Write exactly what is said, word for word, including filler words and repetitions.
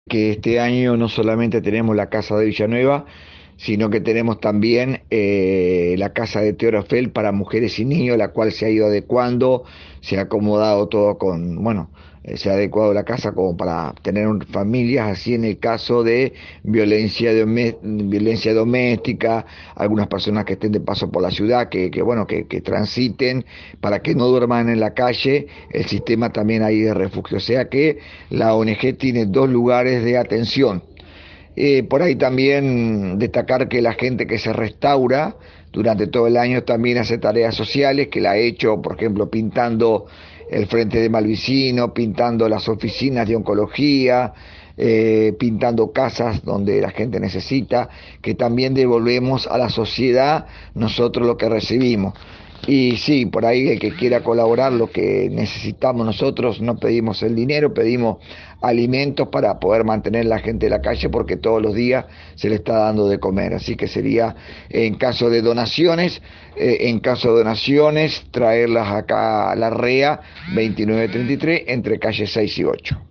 Que este año no solamente tenemos la Casa de Villanueva, sino que tenemos también eh, la Casa de Teorofel para mujeres y niños, la cual se ha ido adecuando, se ha acomodado todo con, bueno, eh, se ha adecuado la casa como para tener un- familias así en el caso de violencia, dome- violencia doméstica, algunas personas que estén de paso por la ciudad, que, que bueno, que, que transiten para que no duerman en la calle, el sistema también ahí de refugio. O sea que la O N G tiene dos lugares de atención. Eh, por ahí también destacar que la gente que se restaura durante todo el año también hace tareas sociales, que la ha hecho, por ejemplo, pintando el frente de Malvicino, pintando las oficinas de oncología, eh, pintando casas donde la gente necesita, que también devolvemos a la sociedad nosotros lo que recibimos. Y sí, por ahí el que quiera colaborar, lo que necesitamos nosotros, no pedimos el dinero, pedimos alimentos para poder mantener la gente en la calle porque todos los días se le está dando de comer. Así que sería en caso de donaciones, eh, en caso de donaciones, traerlas acá a la REA veintinueve treinta y tres entre calle seis y ocho.